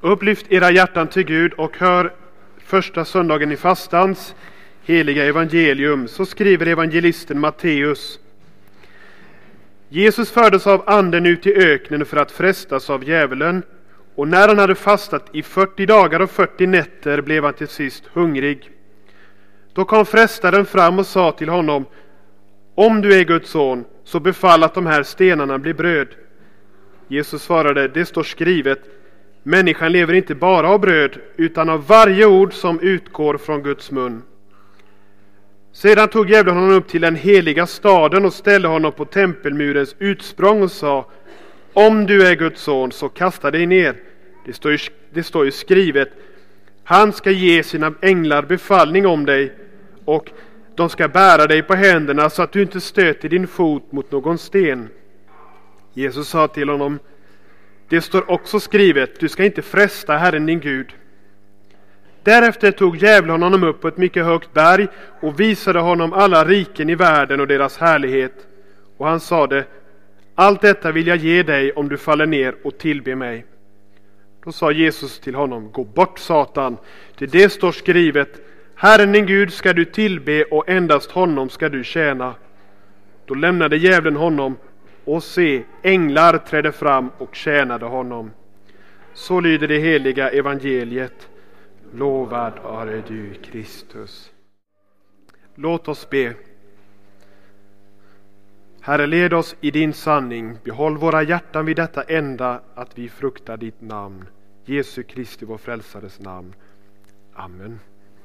Upplyft era hjärtan till Gud och hör första söndagen i fastans heliga evangelium. Så skriver evangelisten Matteus. Jesus fördes av anden ut i öknen för att frestas av djävulen, och när han hade fastat i 40 dagar och 40 nätter blev han till sist hungrig. Då kom frestaren fram och sa till honom: om du är Guds son, så befall att de här stenarna blir bröd. Jesus svarade: det står skrivet, människan lever inte bara av bröd, utan av varje ord som utgår från Guds mun. Sedan tog djävulen honom upp till den heliga staden och ställde honom på tempelmurens utsprång och sa: om du är Guds son, så kasta dig ner. Det står ju skrivet, han ska ge sina änglar befallning om dig, och de ska bära dig på händerna så att du inte stöter din fot mot någon sten. Jesus sa till honom: det står också skrivet, du ska inte fresta Herren din Gud. Därefter tog djävulen honom upp på ett mycket högt berg och visade honom alla riken i världen och deras härlighet. Och han sade: allt detta vill jag ge dig om du faller ner och tillber mig. Då sa Jesus till honom: gå bort, Satan, till det står skrivet, Herren din Gud ska du tillbe och endast honom ska du tjäna. Då lämnade djävulen honom, och se, änglar trädde fram och tjänade honom. Så lyder det heliga evangeliet. Lovad är du, Kristus. Låt oss be. Herre, led oss i din sanning. Behåll våra hjärtan vid detta enda, att vi fruktar ditt namn. Jesu Kristi, vår frälsares namn. Amen.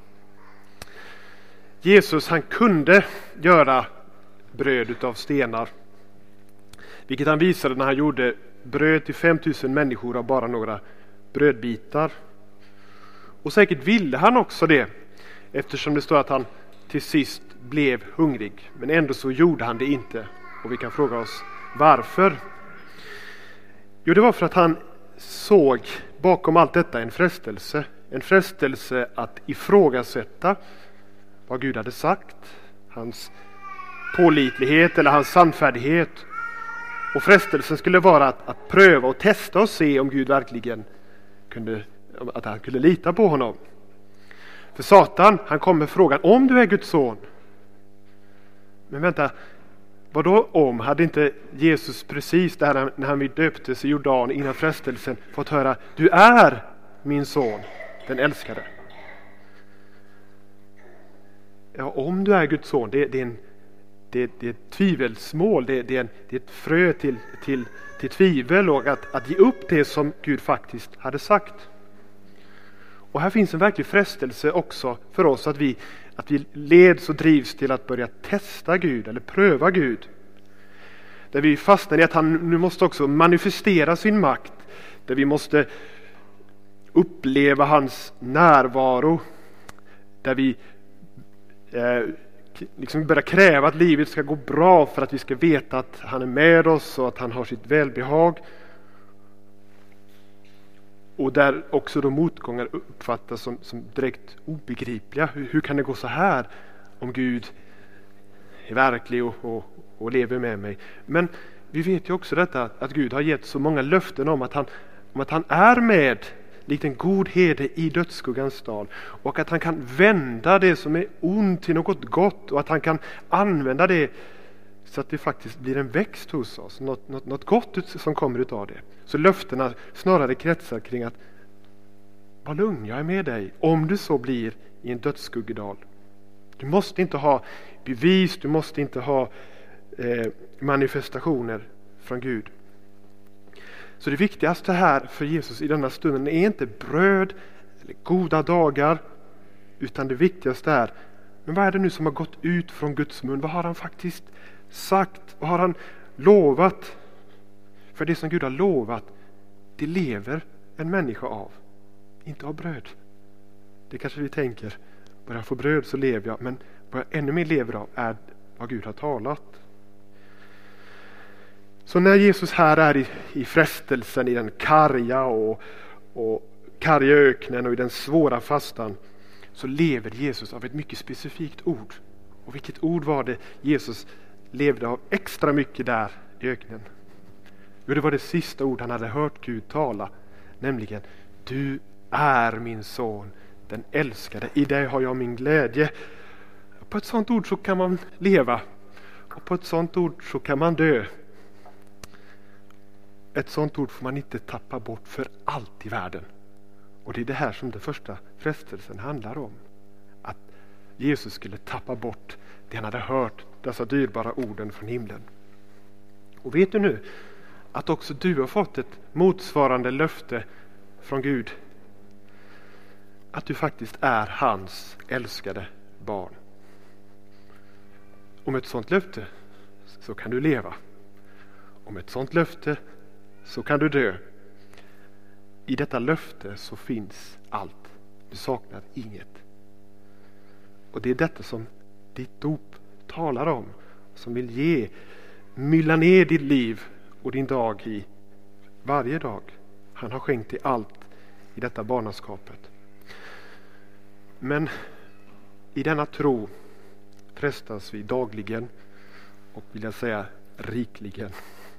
Jesus, han kunde göra bröd utav stenar, vilket han visade när han gjorde bröd till 5000 människor av bara några brödbitar. Och säkert ville han också det, eftersom det står att han till sist blev hungrig. Men ändå så gjorde han det inte. Och vi kan fråga oss varför. Jo, det var för att han såg bakom allt detta en frestelse. En frestelse att ifrågasätta vad Gud hade sagt, hans pålitlighet eller hans sannfärdighet. Och frestelsen skulle vara att pröva och testa och se om Gud verkligen att han kunde lita på honom. För Satan, han kom med frågan: om du är Guds son. Men vänta, vad då om? Hade inte Jesus precis där när han döptes i Jordan innan frestelsen fått höra: du är min son, den älskade? Ja, om du är Guds son, det är ett tvivelsmål, det är ett frö till tvivel och att ge upp det som Gud faktiskt hade sagt. Och här finns en verklig frestelse också för oss att vi leds och drivs till att börja testa Gud eller pröva Gud. Där vi fastnar i att han nu måste också manifestera sin makt. Där vi måste uppleva hans närvaro. Där vi liksom börjar kräva att livet ska gå bra för att vi ska veta att han är med oss och att han har sitt välbehag. Och där också de motgångar uppfattas som direkt obegripliga. Hur kan det gå så här om Gud är verklig och lever med mig? Men vi vet ju också detta, att Gud har gett så många löften om att han är med likt en god herde i dödsskuggans dal. Och att han kan vända det som är ont till något gott. Och att han kan använda det så att det faktiskt blir en växt hos oss. Något gott som kommer utav det. Så löftena snarare kretsar kring att: var lugn, jag är med dig. Om du så blir i en dödsskuggedal. Du måste inte ha bevis, du måste inte ha manifestationer från Gud. Så det viktigaste här för Jesus i denna stunden är inte bröd eller goda dagar, utan det viktigaste är: men vad är det nu som har gått ut från Guds mun? Vad har han faktiskt sagt? Vad har han lovat? För det som Gud har lovat, det lever en människa av. Inte av bröd. Det kanske vi tänker: bara jag får bröd så lever jag. Men vad jag ännu mer lever av är vad Gud har talat. Så när Jesus här är i frestelsen, i den karga och karga öknen och i den svåra fastan, så lever Jesus av ett mycket specifikt ord. Och vilket ord var det Jesus levde av extra mycket där i öknen? Jo, det var det sista ord han hade hört Gud tala, nämligen: Du är min son, den älskade. I dig har jag min glädje. På ett sånt ord så kan man leva. Och på ett sånt ord så kan man dö. Ett sånt ord får man inte tappa bort för allt i världen. Och det är det här som den första frestelsen handlar om. Att Jesus skulle tappa bort det han hade hört, dessa dyrbara orden från himlen. Och vet du nu att också du har fått ett motsvarande löfte från Gud? Att du faktiskt är hans älskade barn. Om ett sånt löfte så kan du leva. Om ett sånt löfte så kan du dö. I detta löfte så finns allt. Du saknar inget. Och det är detta som ditt dop talar om. Som vill mylla ner ditt liv och din dag i varje dag. Han har skänkt dig allt i detta barnaskapet. Men i denna tro frestas vi dagligen och vill jag säga rikligen.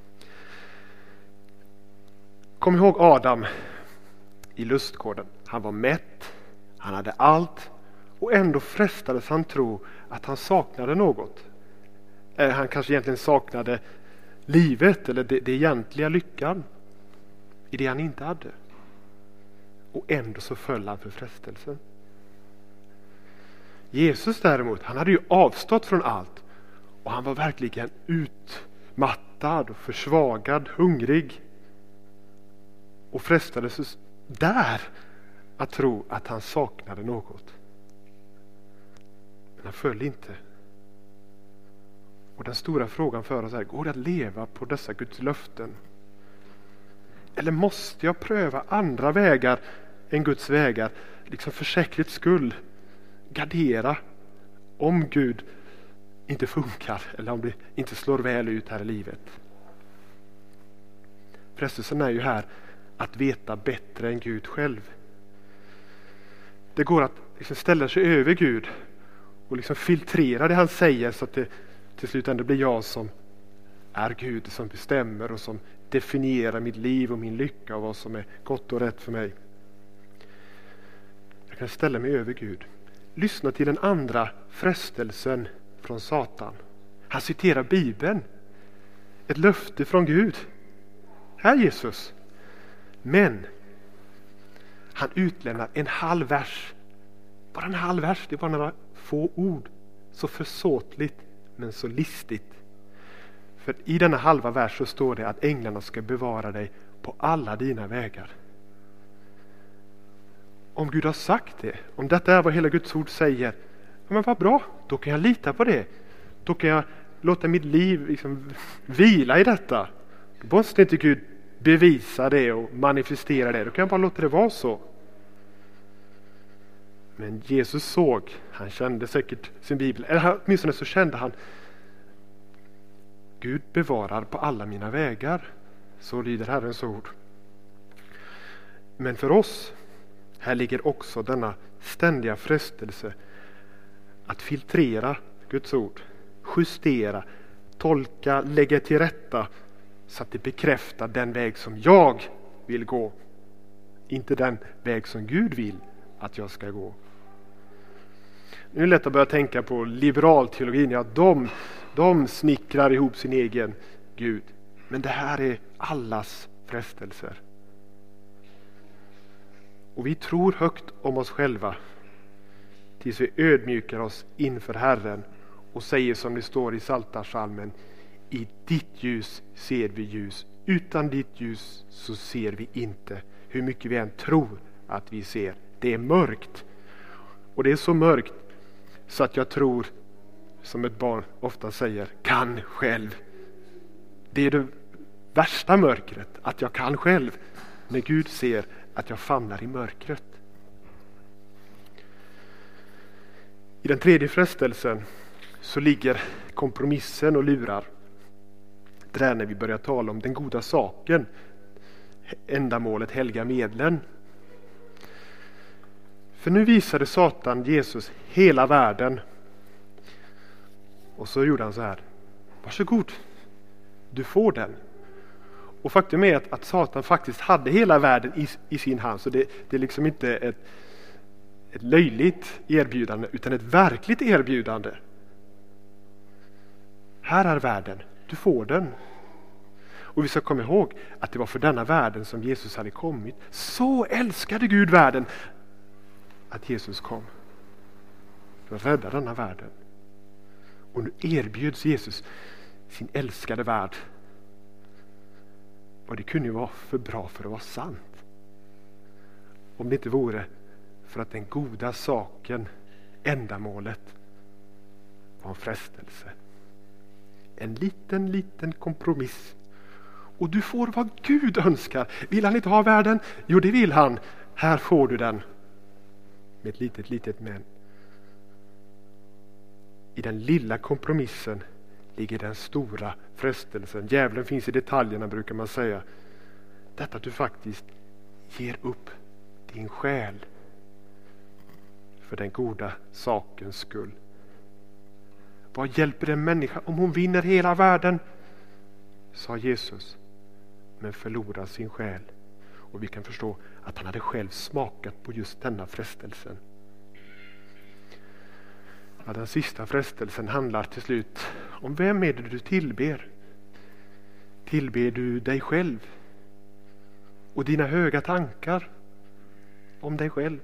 Kom ihåg Adam i lustgården. Han var mätt, han hade allt och ändå frestades han tro att han saknade något. Han kanske egentligen saknade livet eller det egentliga lyckan i det han inte hade. Och ändå så föll han för frestelsen. Jesus däremot, han hade ju avstått från allt och han var verkligen utmattad och försvagad, hungrig och frestades där att tro att han saknade något. Men han föll inte. Och den stora frågan för oss är, går det att leva på dessa Guds löften? Eller måste jag pröva andra vägar än Guds vägar? Liksom för säkerhets skull gardera om Gud inte funkar eller om det inte slår väl ut här i livet. Frestelsen är ju här att veta bättre än Gud själv. Det går att liksom ställa sig över Gud och liksom filtrera det han säger så att det till slut ändå blir jag som är Gud, som bestämmer och som definierar mitt liv och min lycka och vad som är gott och rätt för mig. Jag kan ställa mig över Gud. Lyssna till den andra frestelsen från Satan. Han citerar Bibeln. Ett löfte från Gud. Här Jesus. Men han utlämnar en halv vers. Bara en halv vers. Det är bara några få ord. Så försåtligt men så listigt. För i denna halva vers så står det att änglarna ska bevara dig på alla dina vägar. Om Gud har sagt det, om detta är vad hela Guds ord säger, ja, men vad bra, då kan jag lita på det. Då kan jag låta mitt liv liksom vila i detta. Då måste inte Gud bevisa det och manifestera det. Då kan jag bara låta det vara så. Men Jesus såg, han kände säkert sin bibel, eller åtminstone så kände han, Gud bevarar på alla mina vägar. Så lyder Herrens ord. Men för oss, här ligger också denna ständiga frestelse att filtrera Guds ord, justera, tolka, lägga till rätta så att det bekräftar den väg som jag vill gå. Inte den väg som Gud vill att jag ska gå. Nu är det lätt att börja tänka på liberalteologin. Ja, de snickrar ihop sin egen Gud. Men det här är allas frestelser. Och vi tror högt om oss själva tills vi ödmjukar oss inför Herren och säger som det står i Psaltarpsalmen: i ditt ljus ser vi ljus. Utan ditt ljus så ser vi inte. Hur mycket vi än tror att vi ser. Det är mörkt. Och det är så mörkt så att jag tror, som ett barn ofta säger, kan själv. Det är det värsta mörkret, att jag kan själv. När Gud ser att jag famlar i mörkret. I den tredje frestelsen så ligger kompromissen och lurar. Det är när vi börjar tala om den goda saken. Ändamålet helga medlen. För nu visade Satan Jesus hela världen. Och så gjorde han så här: varsågod, du får den. Och faktum är att Satan faktiskt hade hela världen i sin hand. Så det är liksom inte ett löjligt erbjudande utan ett verkligt erbjudande. Här är världen, du får den. Och vi ska komma ihåg att det var för denna världen som Jesus hade kommit. Så älskade Gud världen att Jesus kom för att rädda denna världen. Och nu erbjuds Jesus sin älskade värld. Och det kunde ju vara för bra för att vara sant. Om det inte vore för att den goda saken, ändamålet, var en frestelse. En liten kompromiss. Och du får vad Gud önskar. Vill han inte ha världen? Jo, det vill han. Här får du den. Med ett litet men. I den lilla kompromissen ligger den stora frestelsen. Djävulen finns i detaljerna, brukar man säga. Detta att du faktiskt ger upp din själ för den goda sakens skull. Vad hjälper en människa om hon vinner hela världen? Sa Jesus, men förlorar sin själ. Och vi kan förstå att han hade själv smakat på just denna frestelsen. Ja, den sista frestelsen handlar till slut om vem är det du tillber? Tillber du dig själv och dina höga tankar om dig själv?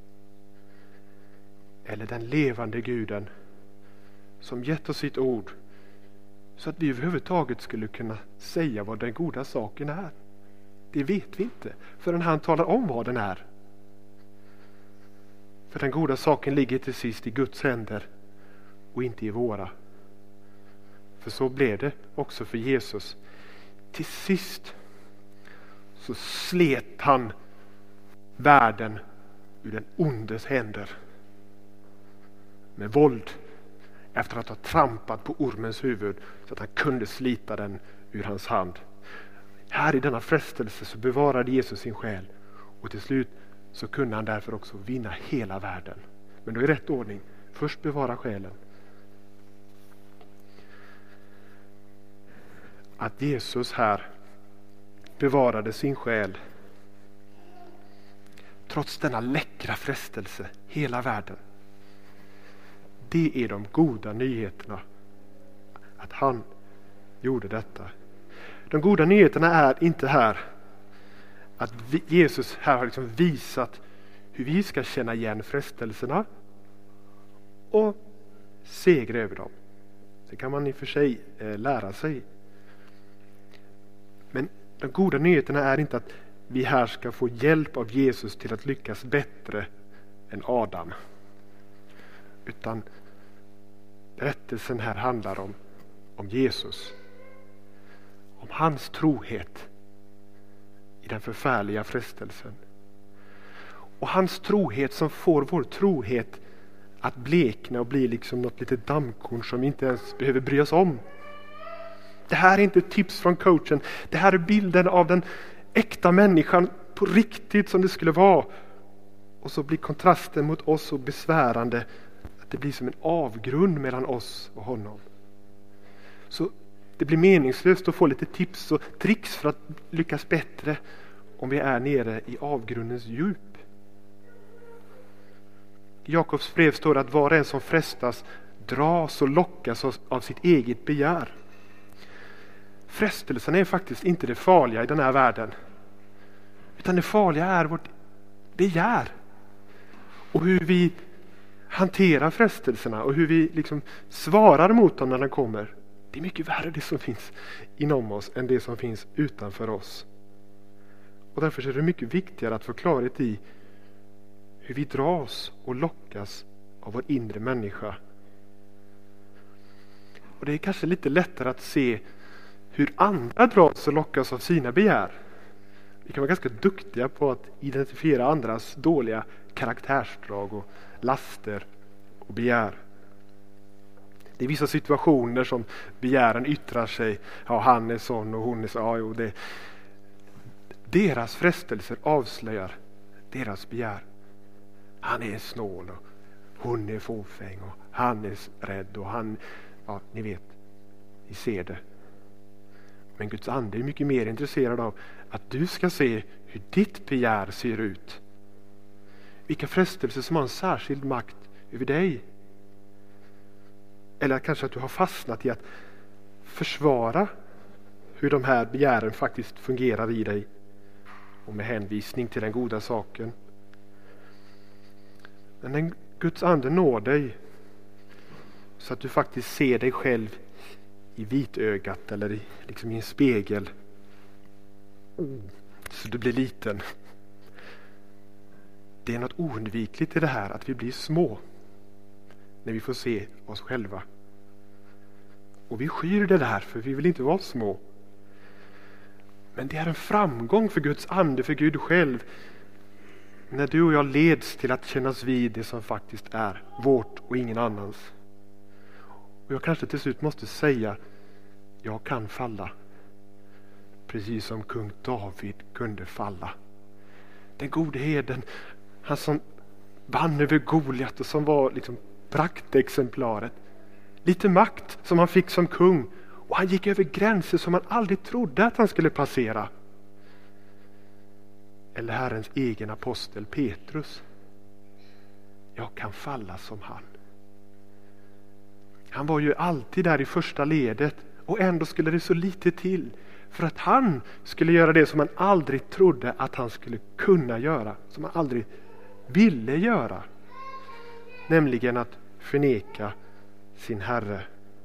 Eller den levande Guden som gett oss sitt ord så att vi överhuvudtaget skulle kunna säga vad den goda saken är? Det vet vi inte förrän han talar om vad den är. För den goda saken ligger till sist i Guds händer och inte i våra. För så blev det också för Jesus. Till sist så slet han världen ur den ondes händer med våld, efter att ha trampat på ormens huvud så att han kunde slita den ur hans hand. Här i denna frestelse så bevarade Jesus sin själ, och till slut så kunde han därför också vinna hela världen. Men då i rätt ordning. Först bevara själen. Att Jesus här bevarade sin själ trots denna läckra frestelse, hela världen. Det är de goda nyheterna. Att han gjorde detta. De goda nyheterna är inte här att Jesus här har liksom visat hur vi ska känna igen frestelserna och segra över dem. Det kan man i och för sig lära sig. Men de goda nyheterna är inte att vi här ska få hjälp av Jesus till att lyckas bättre än Adam. Utan berättelsen här handlar om Jesus. Om hans trohet i den förfärliga frestelsen. Och hans trohet som får vår trohet att blekna och bli liksom något litet dammkorn som vi inte ens behöver bry oss om. Det här är inte tips från coachen. Det här är bilden av den äkta människan på riktigt som det skulle vara. Och så blir kontrasten mot oss så besvärande att det blir som en avgrund mellan oss och honom. Så det blir meningslöst att få lite tips och tricks för att lyckas bättre om vi är nere i avgrundens djup. I Jakobs brev står det att var och en som frestas dras och lockas av sitt eget begär. Frestelsen är faktiskt inte det farliga i den här världen. Utan det farliga är vårt begär. Och hur vi hanterar frestelserna och hur vi liksom svarar mot dem när de kommer. Det är mycket värre det som finns inom oss än det som finns utanför oss. Och därför är det mycket viktigare att få klarhet i hur vi dras och lockas av vår inre människa. Och det är kanske lite lättare att se hur andra dras och lockas av sina begär. Vi kan vara ganska duktiga på att identifiera andras dåliga karaktärsdrag och laster och begär. Det är vissa situationer som begären yttrar sig. Ja, han är sån och hon är så. Ja, jo, det. Deras frestelser avslöjar deras begär. Han är snål och hon är fåfäng och han är rädd och han, ja, ni vet, ni ser det. Men Guds ande är mycket mer intresserad av att du ska se hur ditt begär ser ut. Vilka frestelser som har en särskild makt över dig. Eller kanske att du har fastnat i att försvara hur de här begären faktiskt fungerar i dig. Och med hänvisning till den goda saken. Men när Guds ande når dig så att du faktiskt ser dig själv i vitögat eller i en spegel. Så du blir liten. Det är något oundvikligt i det här att vi blir små när vi får se oss själva. Och vi skyr det där för vi vill inte vara små. Men det är en framgång för Guds ande, för Gud själv, när du och jag leds till att kännas vid det som faktiskt är vårt och ingen annans. Och jag kanske till slut måste säga, jag kan falla. Precis som kung David kunde falla. Den gode herden, han som vann över Goliat och som var praktexemplaret. Lite makt som han fick som kung. Och han gick över gränser som man aldrig trodde att han skulle passera. Eller Herrens egen apostel Petrus. Jag kan falla som han. Han var ju alltid där i första ledet. Och ändå skulle det så lite till. För att han skulle göra det som han aldrig trodde att han skulle kunna göra. Som han aldrig ville göra. Nämligen att förneka sin Herre.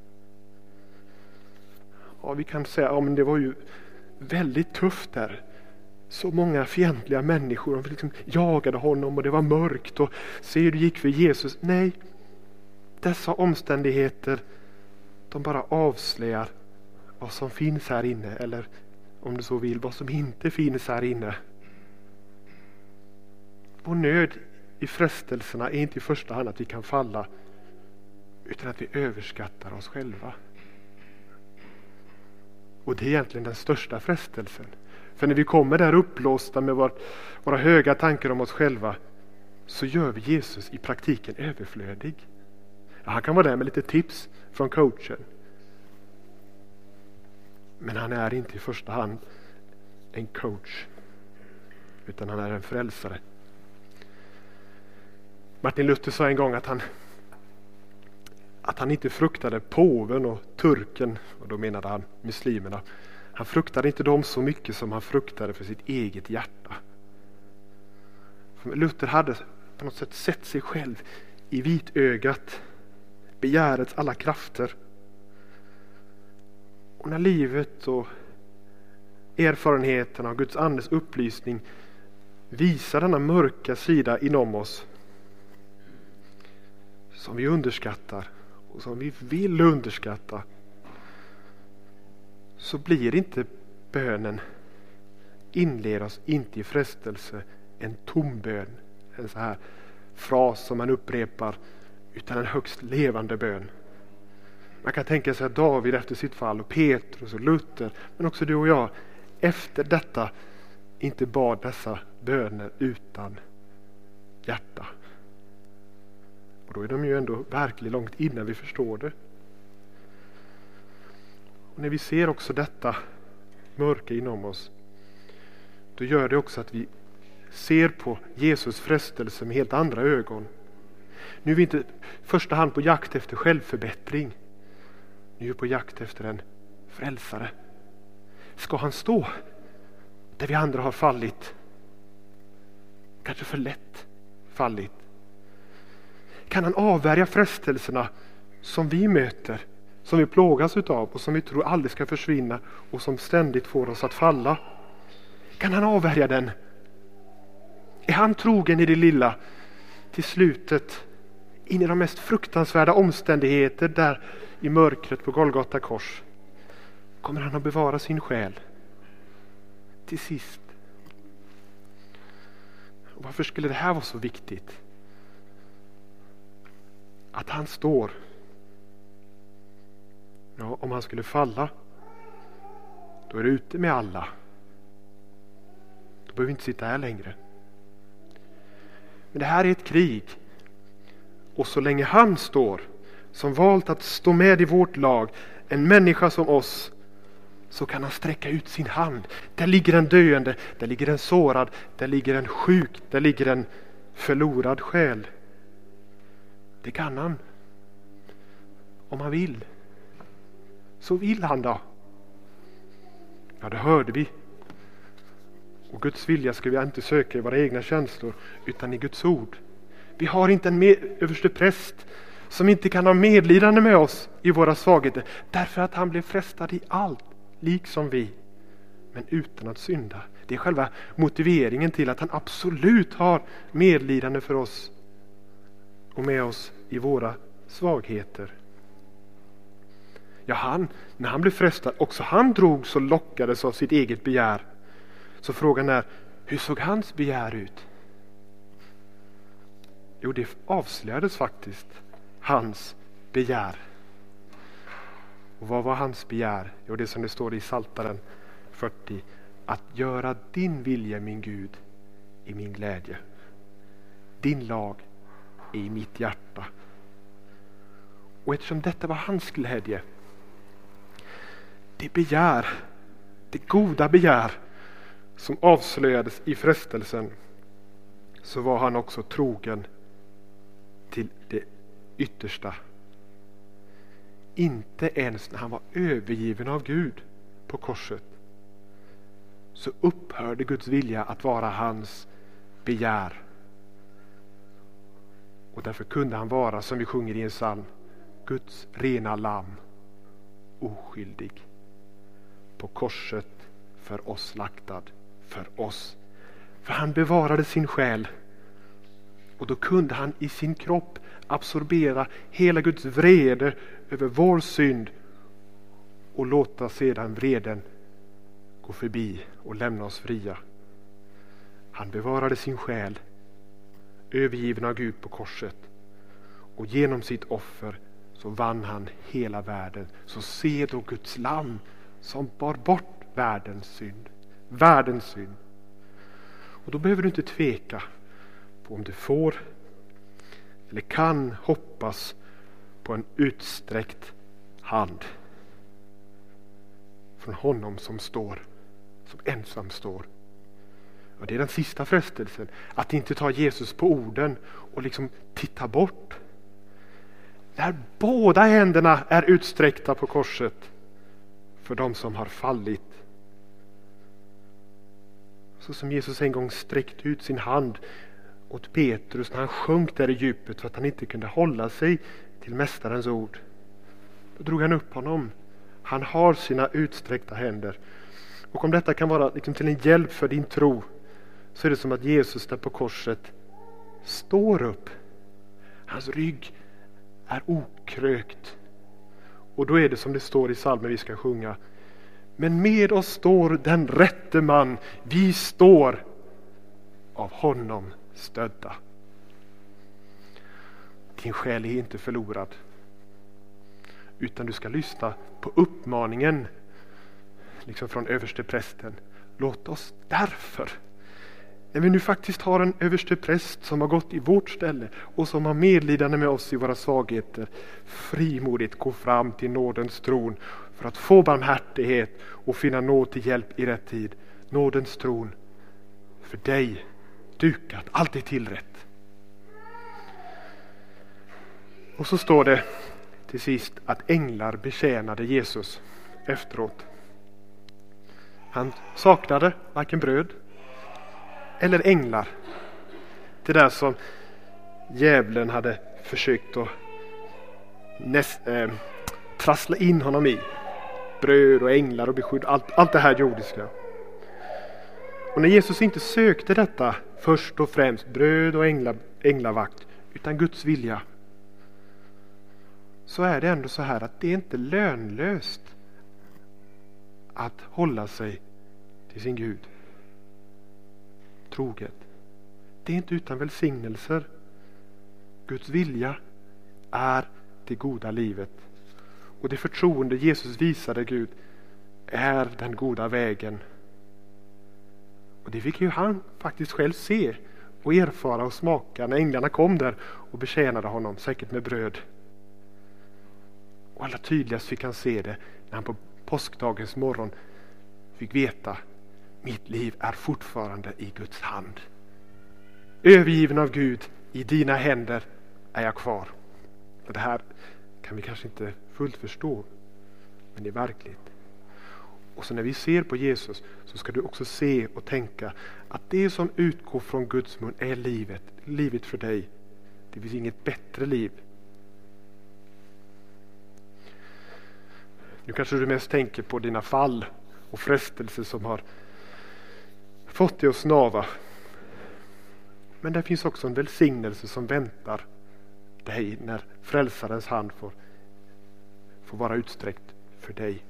Ja, vi kan säga men det var ju väldigt tufft där. Så många fientliga människor jagade honom och det var mörkt. Och se hur det gick för Jesus. Nej, dessa omständigheter, de bara avslöjar vad som finns här inne. Eller om du så vill, vad som inte finns här inne. Vår nöd i frestelserna är inte i första hand att vi kan falla, utan att vi överskattar oss själva. Och det är egentligen den största frestelsen. För när vi kommer där upplåsta med våra höga tankar om oss själva, så gör vi Jesus i praktiken överflödig. Ja, han kan vara där med lite tips från coachen. Men han är inte i första hand en coach, utan han är en frälsare. Martin Luther sa en gång att han inte fruktade påven och turken, och då menade han muslimerna. Han fruktade inte dem så mycket som han fruktade för sitt eget hjärta. För Luther hade på något sätt sett sig själv i vitögat, begärets alla krafter. Och när livet och erfarenheterna och Guds andes upplysning visar denna mörka sida inom oss, som vi underskattar och som vi vill underskatta, så blir inte bönen inled oss inte i frestelse en tom bön, en så här fras som man upprepar, utan en högst levande bön. Man kan tänka sig att David efter sitt fall och Petrus och Luther, men också du och jag efter detta inte bad dessa böner utan hjärta. Och då är de ju ändå verkligen långt innan vi förstår det. Och när vi ser också detta mörka inom oss, då gör det också att vi ser på Jesus frestelse med helt andra ögon. Nu är vi inte i första hand på jakt efter självförbättring. Nu är vi på jakt efter en frälsare. Ska han stå där vi andra har fallit? Kanske för lätt fallit. Kan han avvärja frestelserna som vi möter, som vi plågas utav och som vi tror aldrig ska försvinna och som ständigt får oss att falla? Kan han avvärja den? Är han trogen i det lilla till slutet, in i de mest fruktansvärda omständigheter där i mörkret på Golgata kors? Kommer han att bevara sin själ till sist? Och varför skulle det här vara så viktigt? Att han står. Ja, om han skulle falla, då är det ute med alla. Då behöver vi inte sitta här längre. Men det här är ett krig. Och så länge han står, som valt att stå med i vårt lag, en människa som oss, så kan han sträcka ut sin hand. Där ligger en döende, där ligger en sårad, där ligger en sjuk, där ligger en förlorad själ. Det kan han. Om han vill. Så vill han då. Ja, det hörde vi. Och Guds vilja ska vi inte söka i våra egna känslor utan i Guds ord. Vi har inte en överste präst som inte kan ha medlidande med oss i våra svagheter därför att han blev frestad i allt, liksom vi, men utan att synda. Det är själva motiveringen till att han absolut har medlidande för oss och med oss i våra svagheter. Ja, när han blev frestad, också han drog så lockades av sitt eget begär. Så frågan är, hur såg hans begär ut? Jo, det avslöjades faktiskt hans begär. Och vad var hans begär? Jo, det som det står i Psaltaren 40. Att göra din vilja, min Gud, i min glädje. Din lag är i mitt hjärta. Och eftersom detta var hans glädje, det goda begär som avslöjades i frestelsen, så var han också trogen till det yttersta. Inte ens när han var övergiven av Gud på korset så upphörde Guds vilja att vara hans begär. Och därför kunde han vara, som vi sjunger i en psalm, Guds rena lamm, oskyldig, på korset för oss slaktad, för oss. För han bevarade sin själ. Och då kunde han i sin kropp absorbera hela Guds vrede över vår synd och låta sedan vreden gå förbi och lämna oss fria. Han bevarade sin själ, övergiven av Gud på korset, och genom sitt offer så vann han hela världen. Så se då Guds lamm som bar bort världens synd. Och då behöver du inte tveka på om du får eller kan hoppas på en utsträckt hand från honom som ensam står. Och det är den sista frestelsen, att inte ta Jesus på orden och liksom titta bort. När båda händerna är utsträckta på korset för de som har fallit. Så som Jesus en gång sträckte ut sin hand åt Petrus när han sjönk där i djupet för att han inte kunde hålla sig till mästarens ord. Då drog han upp honom. Han har sina utsträckta händer. Och om detta kan vara liksom till en hjälp för din tro, så är det som att Jesus där på korset står upp. Hans rygg är okrökt. Och då är det som det står i psalmen vi ska sjunga. Men med oss står den rätte man. Vi står av honom stödda. Din själ är inte förlorad. Utan du ska lyssna på uppmaningen liksom från översteprästen. Låt oss därför, när vi nu faktiskt har en överstepräst som har gått i vårt ställe och som har medlidande med oss i våra svagheter, frimodigt gå fram till nådens tron för att få barmhärtighet och finna nåd till hjälp i rätt tid. Nådens tron för dig dukat, allt är tillrätt. Och så står det till sist att änglar betjänade Jesus efteråt. Han saknade varken bröd eller änglar. Det där som djävulen hade försökt att trassla in honom i. Bröd och änglar och beskydd, allt det här jordiska. Och när Jesus inte sökte detta först och främst, bröd och änglavakt, utan Guds vilja, så är det ändå så här att det är inte lönlöst att hålla sig till sin Gud troget. Det är inte utan välsignelser. Guds vilja är det goda livet. Och det förtroende Jesus visade Gud är den goda vägen. Och det fick ju han faktiskt själv se och erfara och smaka när änglarna kom där och betjänade honom, säkert med bröd. Och allra tydligast fick han se det när han på påskdagens morgon fick veta: mitt liv är fortfarande i Guds hand. Övergiven av Gud, i dina händer är jag kvar. Och det här kan vi kanske inte fullt förstå, men det är verkligt. Och så när vi ser på Jesus så ska du också se och tänka att det som utgår från Guds mun är livet för dig. Det finns inget bättre liv. Nu kanske du mest tänker på dina fall och frestelser som har fått dig att snava. Men det finns också en välsignelse som väntar dig när frälsarens hand får vara utsträckt för dig.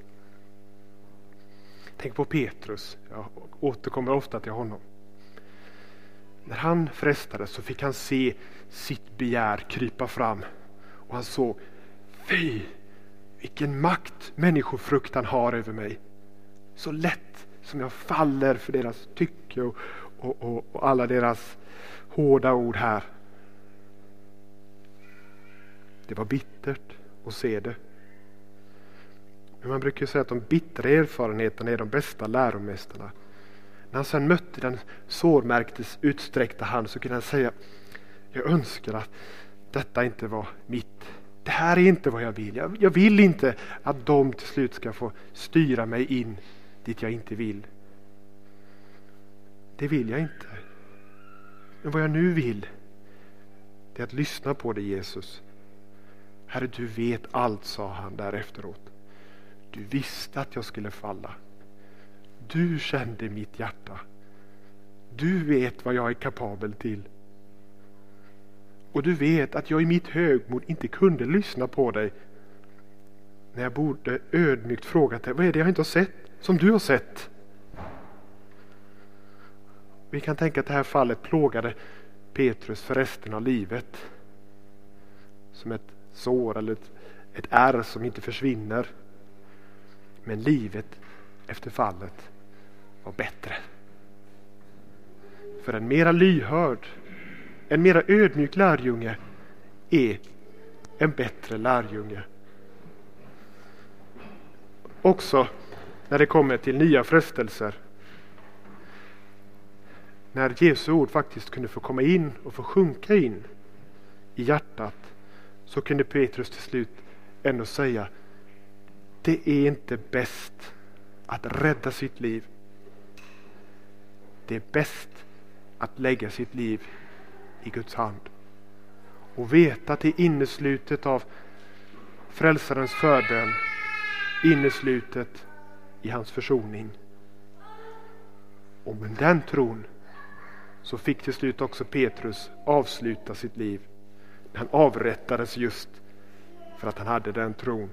Tänk på Petrus. Jag återkommer ofta till honom. När han frestades så fick han se sitt begär krypa fram. Och han såg: fy, vilken makt människofruktan har över mig. Så lätt som jag faller för deras tycke och alla deras hårda ord här. Det var bittert att se det. Men man brukar säga att de bittra erfarenheterna är de bästa läromästarna. När han sedan mötte den sårmärktes utsträckta hand så kunde han säga: jag önskar att detta inte var mitt. Det här är inte vad jag vill. Jag vill inte att de till slut ska få styra mig in dit jag inte vill. Det vill jag inte. Men vad jag nu vill, det är att lyssna på dig, Jesus. Herre, du vet allt, sa han där efteråt. Du visste att jag skulle falla. Du kände mitt hjärta. Du vet vad jag är kapabel till. Och du vet att jag i mitt högmod inte kunde lyssna på dig när jag borde ödmjukt fråga dig: vad är det jag inte har sett som du har sett? Vi kan tänka att det här fallet plågade Petrus för resten av livet. Som ett sår eller ett ärr som inte försvinner. Men livet efter fallet var bättre. För en mera lyhörd, en mera ödmjuk lärjunge är en bättre lärjunge. Också när det kommer till nya frestelser. När Jesu ord faktiskt kunde få komma in och få sjunka in i hjärtat, så kunde Petrus till slut ändå säga: det är inte bäst att rädda sitt liv. Det är bäst att lägga sitt liv i Guds hand. Och veta att det är inneslutet av frälsarens förbön, inneslutet i hans försoning. Och med den tron så fick till slut också Petrus avsluta sitt liv. Han avrättades just för att han hade den tron.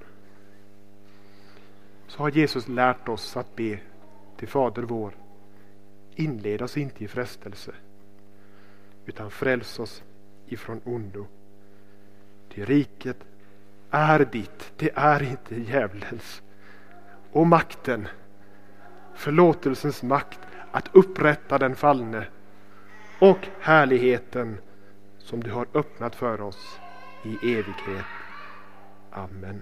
Så har Jesus lärt oss att be till Fader vår: inled oss inte i frestelse, utan fräls oss ifrån ondo. Till riket är ditt, det är inte djävulens. Och makten, förlåtelsens makt, att upprätta den fallne, och härligheten som du har öppnat för oss i evighet. Amen.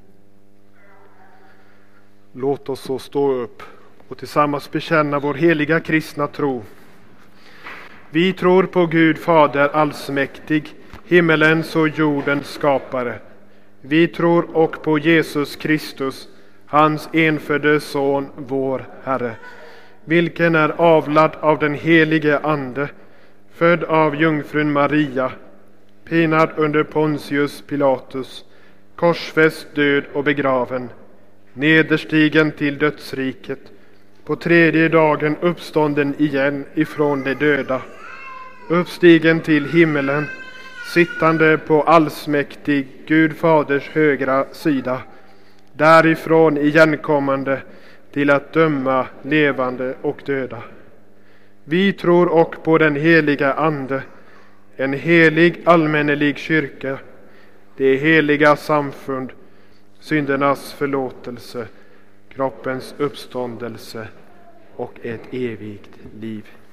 Låt oss så stå upp och tillsammans bekänna vår heliga kristna tro. Vi tror på Gud Fader allsmäktig, himmelens och jordens skapare. Vi tror och på Jesus Kristus, hans enfödde son, vår Herre, vilken är avlad av den helige Ande, född av jungfrun Maria, pinad under Pontius Pilatus, korsfäst, död och begraven, nederstigen till dödsriket, på tredje dagen uppstånden igen ifrån de döda, uppstigen till himmelen, sittande på allsmäktig Gud Faders högra sida, därifrån igenkommande till att döma levande och döda. Vi tror och på den heliga Ande, en helig allmännelig kyrka, det heliga samfund, syndernas förlåtelse, kroppens uppståndelse och ett evigt liv.